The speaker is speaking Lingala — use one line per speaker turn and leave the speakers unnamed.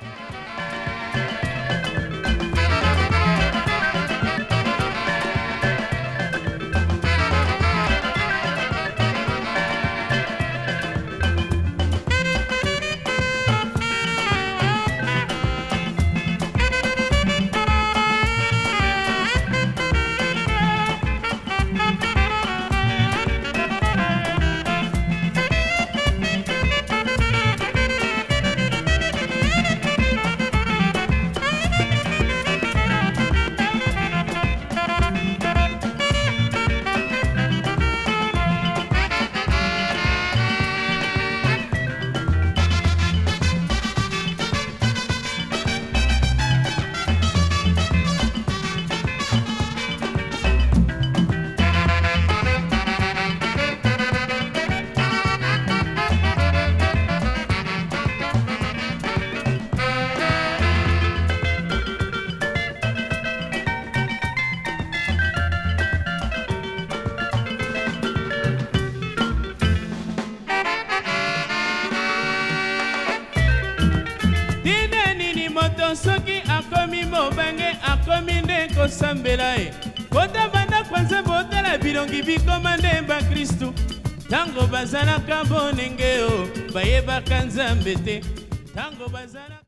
Soki akomi mobange akomi ndeko sambela e kota banda kwanza botala bilongi bikomande ba Kristu tango bazalaka bonenge o bayebaka Nzambe te tango bazalaka